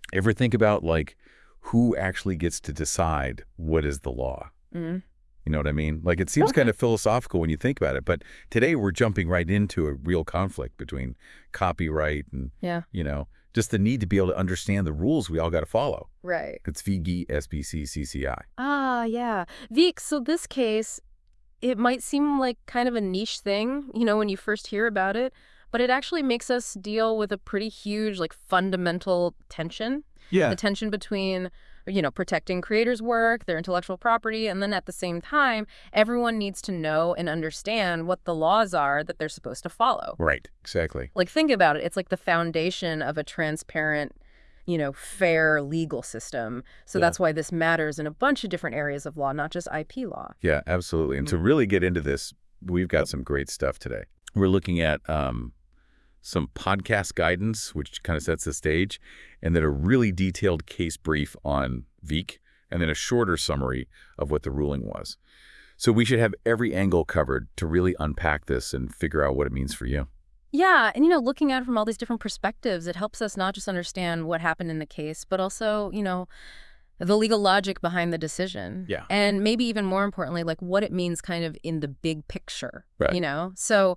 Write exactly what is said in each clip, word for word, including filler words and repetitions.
Ever think about, like, who actually gets to decide what is the law? Mm. You know what I mean? Like, it seems Okay. kind of philosophical when you think about it, but today we're jumping right into a real conflict between copyright and, Yeah. you know, just the need to be able to understand the rules we all got to follow. Right. It's V G, S B C, C C I. Ah, yeah. Veek, so this case, it might seem like kind of a niche thing, you know, when you first hear about it, but it actually makes us deal with a pretty huge, like, fundamental tension. Yeah. The tension between, you know, protecting creators' work, their intellectual property, and then at the same time, everyone needs to know and understand what the laws are that they're supposed to follow. Right. Exactly. Like, think about it. It's like the foundation of a transparent, you know, fair legal system. So Yeah. that's why this matters in a bunch of different areas of law, not just I P law. Yeah, absolutely. And Mm. to really get into this, we've got some great stuff today. We're looking at um, some podcast guidance, which kind of sets the stage, and then a really detailed case brief on Veek, and then a shorter summary of what the ruling was. So we should have every angle covered to really unpack this and figure out what it means for you. Yeah, and, you know, looking at it from all these different perspectives, it helps us not just understand what happened in the case, but also, you know, the legal logic behind the decision. Yeah. And maybe even more importantly, like what it means kind of in the big picture, Right. you know? So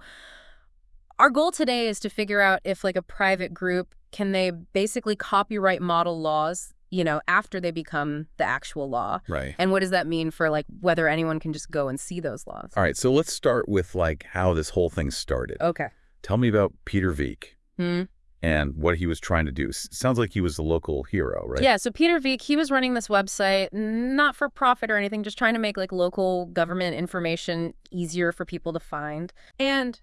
our goal today is to figure out if, like, a private group, can they basically copyright model laws, you know, after they become the actual law? Right. And what does that mean for, like, whether anyone can just go and see those laws? All right, so let's start with, like, how this whole thing started. Okay. Tell me about Peter Veek Hmm. and what he was trying to do. S- sounds like he was a local hero, right? Yeah, so Peter Veek, he was running this website, not for profit or anything, just trying to make, like, local government information easier for people to find. And,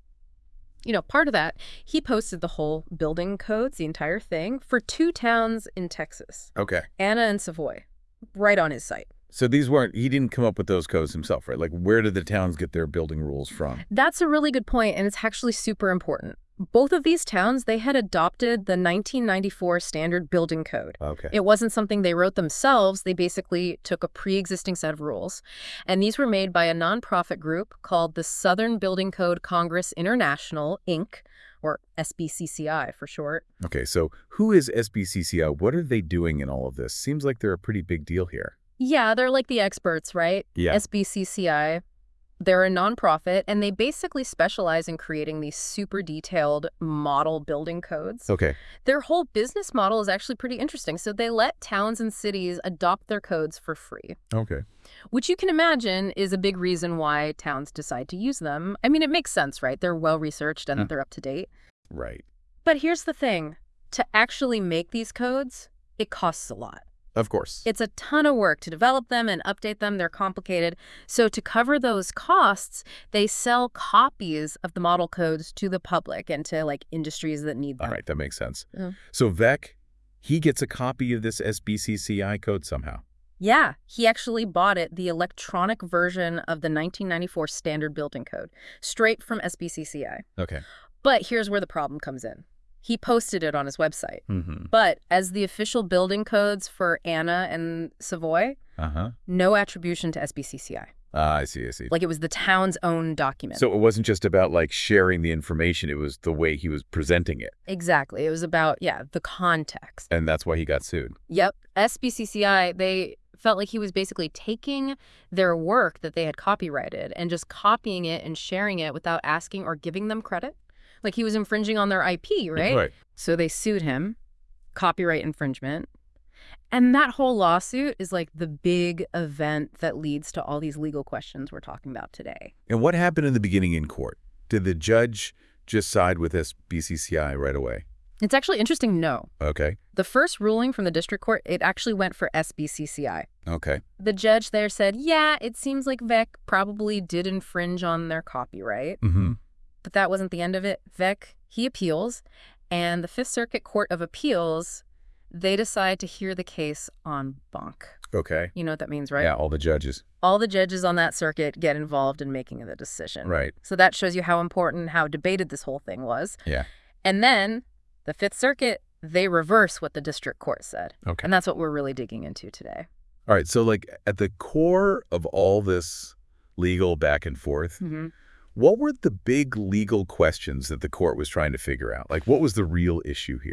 you know, part of that, he posted the whole building codes, the entire thing, for two towns in Texas, Okay. Anna and Savoy, right on his site. So these weren't, he didn't come up with those codes himself, right? Like, where did the towns get their building rules from? That's a really good point, and it's actually super important. Both of these towns, they had adopted the nineteen ninety-four Standard Building Code. Okay. It wasn't something they wrote themselves. They basically took a pre-existing set of rules. And these were made by a nonprofit group called the Southern Building Code Congress International, Incorporated, or S B C C I for short. Okay, so who is S B C C I? What are they doing in all of this? Seems like they're a pretty big deal here. Yeah, they're like the experts, right? Yeah. S B C C I. They're a nonprofit, and they basically specialize in creating these super detailed model building codes. Okay. Their whole business model is actually pretty interesting. So they let towns and cities adopt their codes for free, Okay. which you can imagine is a big reason why towns decide to use them. I mean, it makes sense, right? They're well-researched and Hmm. they're up to date. Right. But here's the thing. To actually make these codes, it costs a lot. Of course. It's a ton of work to develop them and update them. They're complicated. So to cover those costs, they sell copies of the model codes to the public and to, like, industries that need them. All right, that makes sense. Yeah. So Vec, he gets a copy of this S B C C I code somehow. Yeah, he actually bought it, the electronic version of the nineteen ninety-four Standard Building Code, straight from S B C C I. Okay. But here's where the problem comes in. He posted it on his website. Mm-hmm. But as the official building codes for Anna and Savoy, Uh-huh. no attribution to S B C C I. Ah, I see, I see. Like, it was the town's own document. So it wasn't just about, like, sharing the information. It was the way he was presenting it. Exactly. It was about, yeah, the context. And that's why he got sued. Yep. S B C C I, they felt like he was basically taking their work that they had copyrighted and just copying it and sharing it without asking or giving them credit. Like, he was infringing on their I P, right? Right. So they sued him, copyright infringement. And that whole lawsuit is like the big event that leads to all these legal questions we're talking about today. And what happened in the beginning in court? Did the judge just side with S B C C I right away? It's actually interesting, no. Okay. The first ruling from the district court, it actually went for S B C C I. Okay. The judge there said, yeah, it seems like Vec probably did infringe on their copyright. Mm-hmm. But that wasn't the end of it. Vec, he appeals, and the Fifth Circuit Court of Appeals, they decide to hear the case en banc. Okay. You know what that means, right? Yeah, all the judges. All the judges on that circuit get involved in making the decision. Right. So that shows you how important, how debated this whole thing was. Yeah. And then the Fifth Circuit, they reverse what the district court said. Okay. And that's what we're really digging into today. All right. So, like, at the core of all this legal back and forth, Mm-hmm. what were the big legal questions that the court was trying to figure out? Like, what was the real issue here?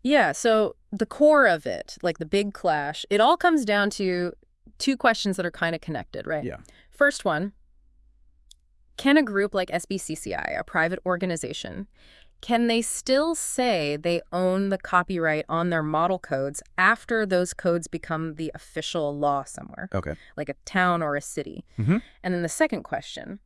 Yeah, so the core of it, like the big clash, it all comes down to two questions that are kind of connected, right? Yeah. First one, can a group like S B C C I, a private organization, can they still say they own the copyright on their model codes after those codes become the official law somewhere, Okay. like a town or a city? Mm-hmm. And then the second question,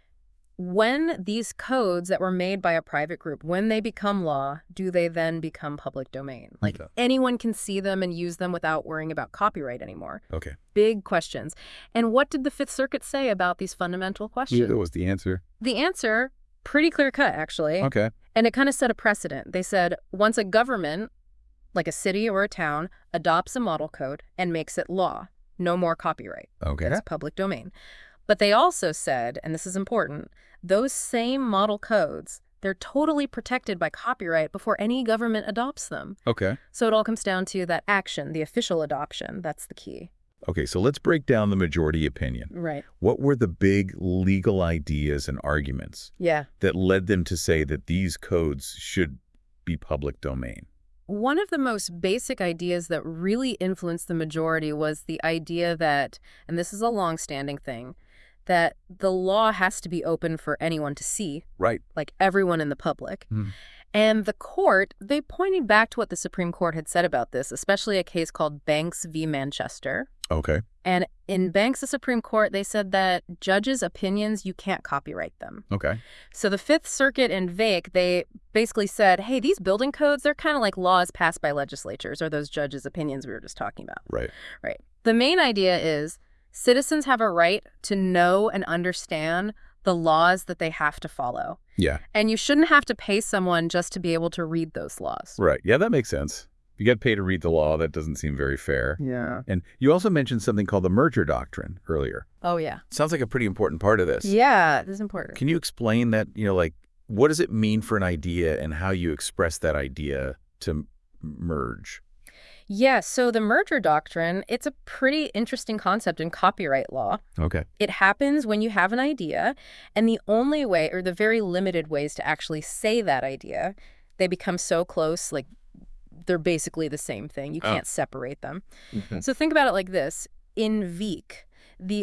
when these codes that were made by a private group, when they become law, do they then become public domain? Like Okay. anyone can see them and use them without worrying about copyright anymore. Okay. Big questions. And what did the Fifth Circuit say about these fundamental questions? Yeah, that was the answer. The answer, pretty clear cut, actually. Okay. And it kind of set a precedent. They said once a government, like a city or a town, adopts a model code and makes it law, no more copyright. Okay. It's public domain. But they also said, and this is important, those same model codes, they're totally protected by copyright before any government adopts them. Okay. So it all comes down to that action, the official adoption. That's the key. Okay, so let's break down the majority opinion. Right. What were the big legal ideas and arguments Yeah. that led them to say that these codes should be public domain? One of the most basic ideas that really influenced the majority was the idea that, and this is a long-standing thing, that the law has to be open for anyone to see, Right. like everyone in the public. Hmm. And the court, they pointed back to what the Supreme Court had said about this, especially a case called Banks v. Manchester. Okay. And in Banks, the Supreme Court, they said that judges' opinions, you can't copyright them. Okay. So the Fifth Circuit in Vake, they basically said, hey, these building codes, they're kind of like laws passed by legislatures or those judges' opinions we were just talking about. Right. Right. The main idea is citizens have a right to know and understand the laws that they have to follow. Yeah. And you shouldn't have to pay someone just to be able to read those laws. Right. Yeah, that makes sense. You get paid to read the law. That doesn't seem very fair. Yeah. And you also mentioned something called the merger doctrine earlier. Oh, yeah. Sounds like a pretty important part of this. Yeah, this is important. Can you explain that, you know, like, what does it mean for an idea and how you express that idea to m- merge? Yeah, so the merger doctrine, it's a pretty interesting concept in copyright law. Okay. It happens when you have an idea, and the only way, or the very limited ways to actually say that idea, they become so close, like they're basically the same thing. You can't Oh. separate them. Mm-hmm. So think about it like this. In Veek, the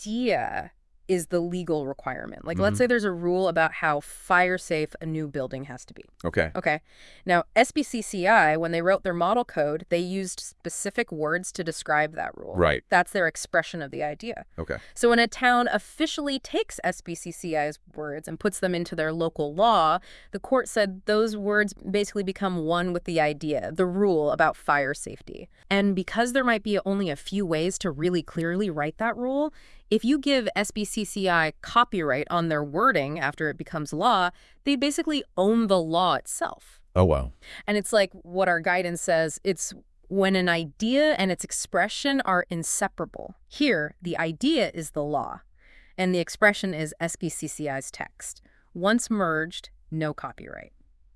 idea is the legal requirement. Like, let's Mhm. say there's a rule about how fire-safe a new building has to be. Okay. Okay. Now, S B C C I, when they wrote their model code, they used specific words to describe that rule. Right. That's their expression of the idea. Okay. So when a town officially takes S B C C I's words and puts them into their local law, the court said those words basically become one with the idea, the rule about fire safety. And because there might be only a few ways to really clearly write that rule, if you give S B C C I copyright on their wording after it becomes law, they basically own the law itself. Oh, wow. And it's like what our guidance says, it's when an idea and its expression are inseparable. Here, the idea is the law, and the expression is S B C C I's text. Once merged, no copyright.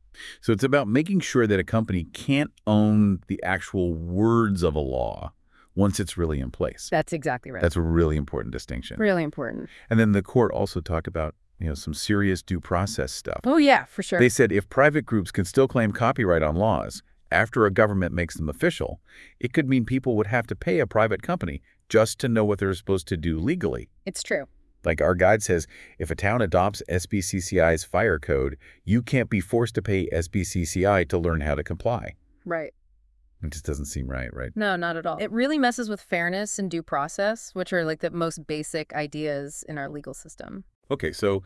So it's about making sure that a company can't own the actual words of a law once it's really in place. That's exactly right. That's a really important distinction. really important. And then the court also talked about, you know, some serious due process stuff. Oh, yeah, for sure. They said if private groups can still claim copyright on laws after a government makes them official, it could mean people would have to pay a private company just to know what they're supposed to do legally. It's true. Like our guide says, if a town adopts S B C C I's fire code, you can't be forced to pay S B C C I to learn how to comply. Right. It just doesn't seem right, right? No, not at all. It really messes with fairness and due process, which are like the most basic ideas in our legal system. Okay, so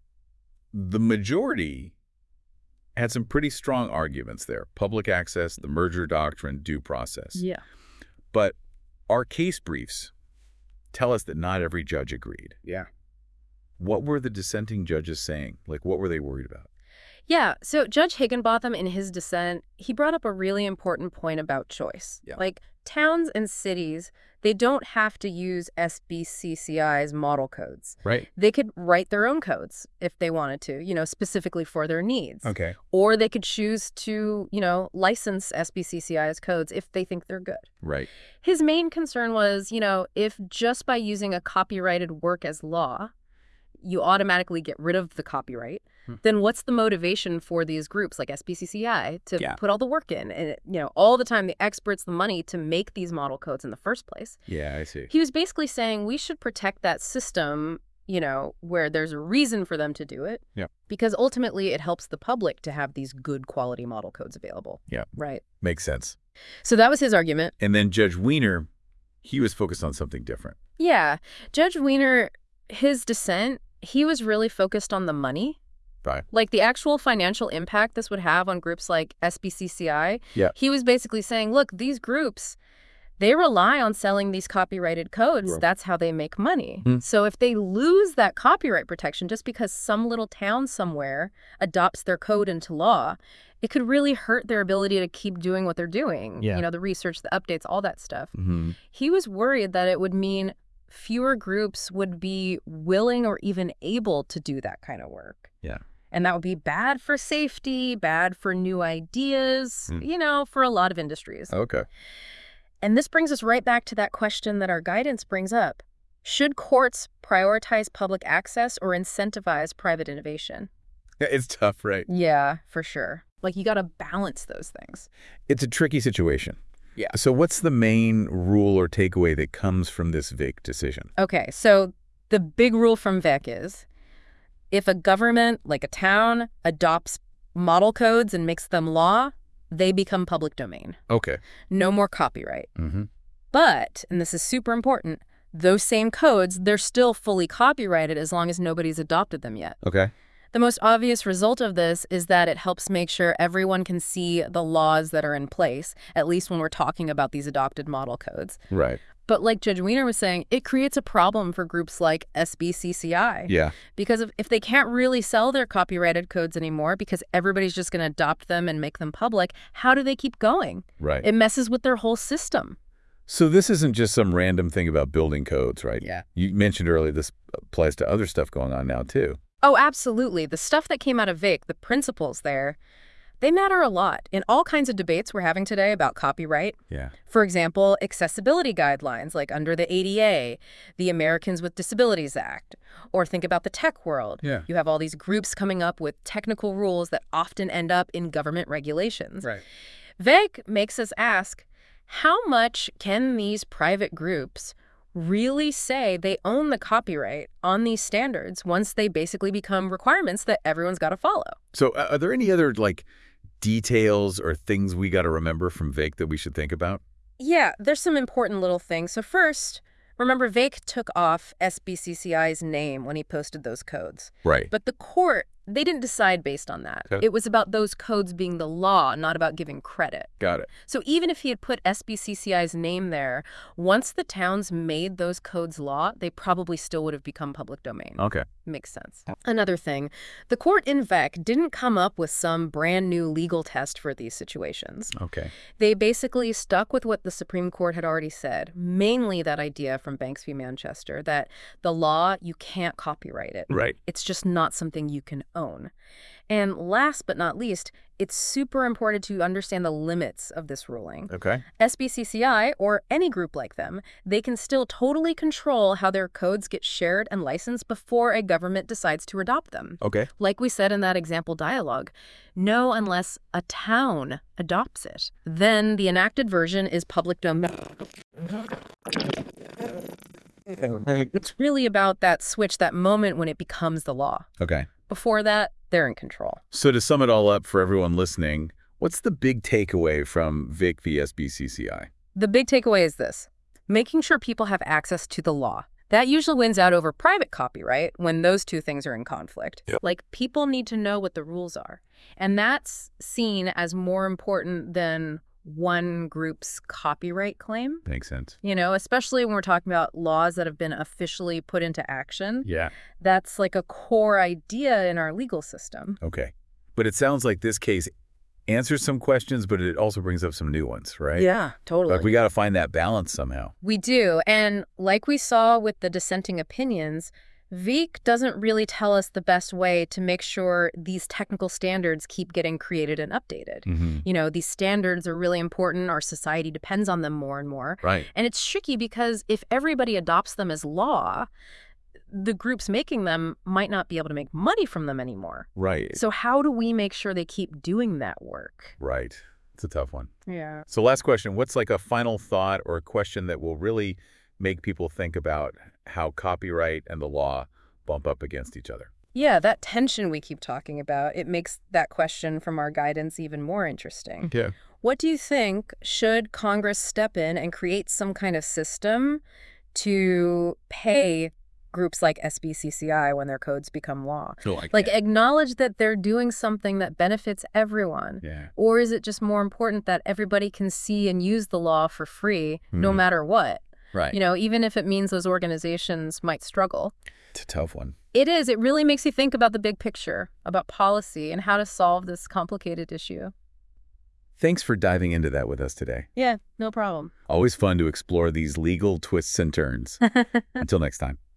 the majority had some pretty strong arguments there. Public access, the merger doctrine, due process. Yeah. But our case briefs tell us that not every judge agreed. Yeah. What were the dissenting judges saying? Like, what were they worried about? Yeah, so Judge Higginbotham, in his dissent, he brought up a really important point about choice. Yeah. Like, towns and cities, they don't have to use S B C C I's model codes. Right. They could write their own codes if they wanted to, you know, specifically for their needs. Okay. Or they could choose to, you know, license S B C C I's codes if they think they're good. Right. His main concern was, you know, if just by using a copyrighted work as law, you automatically get rid of the copyright, Hmm. then what's the motivation for these groups like S B C C I to Yeah. put all the work in and, you know, all the time, the experts, the money to make these model codes in the first place? Yeah, I see. He was basically saying we should protect that system, you know, where there's a reason for them to do it. Yeah. Because ultimately it helps the public to have these good quality model codes available. Yeah. Right. Makes sense. So that was his argument. And then Judge Wiener, he was focused on something different. Yeah. Judge Wiener, his dissent, he was really focused on the money. Right. Like the actual financial impact this would have on groups like S B C C I. Yeah. He was basically saying, look, these groups, they rely on selling these copyrighted codes. Sure. That's how they make money. Hmm. So if they lose that copyright protection just because some little town somewhere adopts their code into law, it could really hurt their ability to keep doing what they're doing. Yeah. You know, the research, the updates, all that stuff. Mm-hmm. He was worried that it would mean fewer groups would be willing or even able to do that kind of work. Yeah. And that would be bad for safety, bad for new ideas, Hmm. you know, for a lot of industries. Okay. And this brings us right back to that question that our guidance brings up. Should courts prioritize public access or incentivize private innovation? It's tough, right? Yeah, for sure. Like, you got to balance those things. It's a tricky situation. Yeah. So what's the main rule or takeaway that comes from this Vic decision? Okay, so the big rule from Vic is if a government, like a town, adopts model codes and makes them law, they become public domain. Okay. No more copyright. Mm-hmm. But, and this is super important, those same codes, they're still fully copyrighted as long as nobody's adopted them yet. Okay. The most obvious result of this is that it helps make sure everyone can see the laws that are in place, at least when we're talking about these adopted model codes. Right. But like Judge Wiener was saying, it creates a problem for groups like S B C C I. Yeah. Because if, if they can't really sell their copyrighted codes anymore because everybody's just going to adopt them and make them public, how do they keep going? Right. It messes with their whole system. So this isn't just some random thing about building codes, right? Yeah. You mentioned earlier this applies to other stuff going on now, too. Oh, absolutely. The stuff that came out of Vic, the principles there, they matter a lot in all kinds of debates we're having today about copyright. Yeah. For example, accessibility guidelines like under the A D A, the Americans with Disabilities Act, or think about the tech world. Yeah. You have all these groups coming up with technical rules that often end up in government regulations. Right. Vic makes us ask, how much can these private groups really say they own the copyright on these standards once they basically become requirements that everyone's got to follow? So uh, are there any other, like, details or things we got to remember from Vic that we should think about? Yeah, there's some important little things. So first, remember Vic took off S B C C I's name when he posted those codes. Right. But the court, they didn't decide based on that. Okay. It was about those codes being the law, not about giving credit. Got it. So even if he had put S B C C I's name there, once the towns made those codes law, they probably still would have become public domain. Okay. Makes sense. Another thing, the court in Vic didn't come up with some brand new legal test for these situations. Okay. They basically stuck with what the Supreme Court had already said, mainly that idea from Banks v. Manchester, that the law, you can't copyright it. Right. It's just not something you can own. And last but not least, it's super important to understand the limits of this ruling. Okay. S B C C I, or any group like them, they can still totally control how their codes get shared and licensed before a government decides to adopt them. Okay. Like we said in that example dialogue, no unless a town adopts it. Then the enacted version is public domain. It's really about that switch, that moment when it becomes the law. Okay. Before that, they're in control. So to sum it all up for everyone listening, what's the big takeaway from Vic v. S B C C I? The big takeaway is this: making sure people have access to the law. That usually wins out over private copyright when those two things are in conflict. Yep. Like, people need to know what the rules are. And that's seen as more important than one group's copyright claim. Makes sense. You know, especially when we're talking about laws that have been officially put into action. Yeah. That's like a core idea in our legal system. Okay. But it sounds like this case answers some questions, but it also brings up some new ones, right? Yeah, totally. Like we got to find that balance somehow. We do. And like we saw with the dissenting opinions, Vic doesn't really tell us the best way to make sure these technical standards keep getting created and updated. Mm-hmm. You know, these standards are really important. Our society depends on them more and more. Right. And it's tricky because if everybody adopts them as law, the groups making them might not be able to make money from them anymore. Right. So how do we make sure they keep doing that work? Right. It's a tough one. Yeah. So last question, what's like a final thought or a question that will really make people think about how copyright and the law bump up against each other? Yeah, that tension we keep talking about, it makes that question from our guidance even more interesting. Yeah. What do you think? Should Congress step in and create some kind of system to pay groups like S B C C I when their codes become law? So like, Like, acknowledge that they're doing something that benefits everyone. yeah. Or is it just more important that everybody can see and use the law for free, no Mhm. matter what? Right. You know, even if it means those organizations might struggle. It's a tough one. It is. It really makes you think about the big picture, about policy and how to solve this complicated issue. Thanks for diving into that with us today. Yeah, no problem. Always fun to explore these legal twists and turns. Until next time.